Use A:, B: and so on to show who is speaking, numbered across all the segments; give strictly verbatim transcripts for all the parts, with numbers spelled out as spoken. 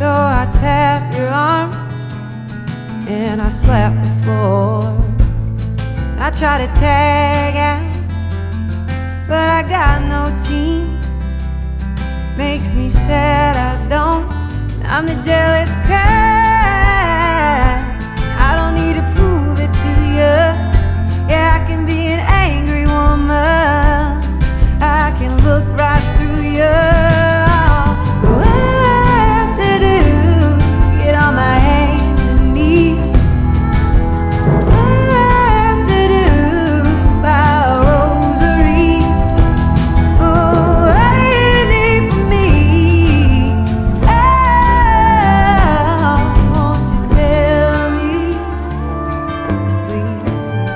A: So I tap your arm and I slap the floor. I try to tag out, but I got no team. Makes me sad I don't. I'm the jealous kind. I don't need to prove it to you. Yeah, I can be an angry woman. I can look right through you. What I have to do, get on my hands and knees. What I have to do, buy a rosary. Oh, what do you need from me? Oh, won't you tell me, please?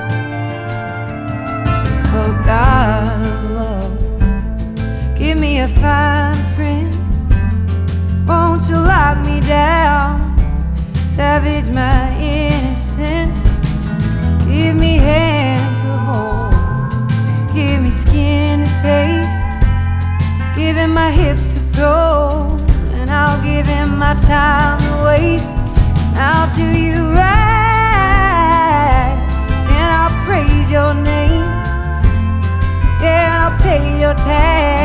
A: Oh, God of love, give me a fine prince. Won't you lock me down, savage my innocence? Give me hands to hold, give me skin to taste, give him my hips to throw, and I'll give him my time to waste. And I'll do you right, and I'll praise your name. Yeah, and I'll pay your tax.